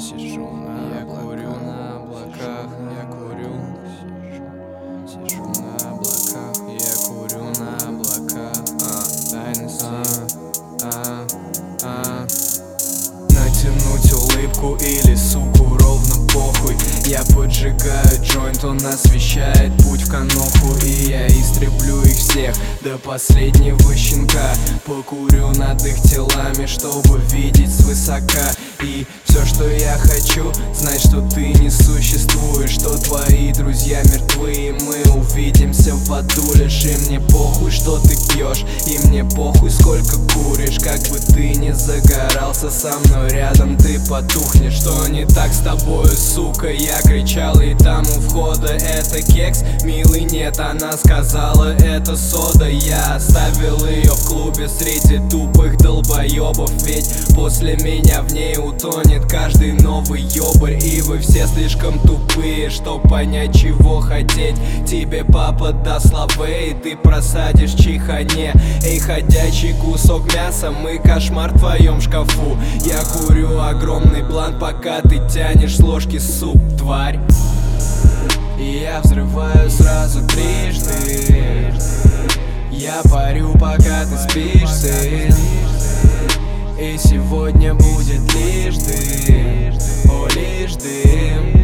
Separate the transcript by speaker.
Speaker 1: сижу на курю на облаках, я курю. Сижу на облаках, я курю на облаках. Тайный натянуть улыбку или суку ровно похуй. Я поджигаю джойнт, он освещает путь в каноху, и я истреблю их всех до последнего щенка. Покурю над их телами, чтобы видеть свысока. И все, что я хочу, знать, что ты не существуешь, что твои друзья мертвы, и мы увидимся в аду. Лишь и мне похуй, что ты пьешь, и мне похуй, сколько куришь. Как бы ты ни загорался со мной рядом, ты потухнешь. Что не так с тобою, сука? Я кричал, и там у входа: это кекс, милый, нет. Она сказала: это сода. Я оставил ее в клубе среди тупых долбоебов, ведь после меня в ней утонет каждый новый ёбарь. И вы все слишком тупые, чтоб понять, чего хотеть. Тебе папа даст славы, и ты просадишь чихане. Эй, ходячий кусок мяса, мы кошмар в твоем шкафу. Я курю огромный блант, пока ты тянешь с ложки суп, тварь. И я взрываю сразу трижды. Я парю, пока ты спишь, сын. И сегодня будет лишь дым, о, лишь дым.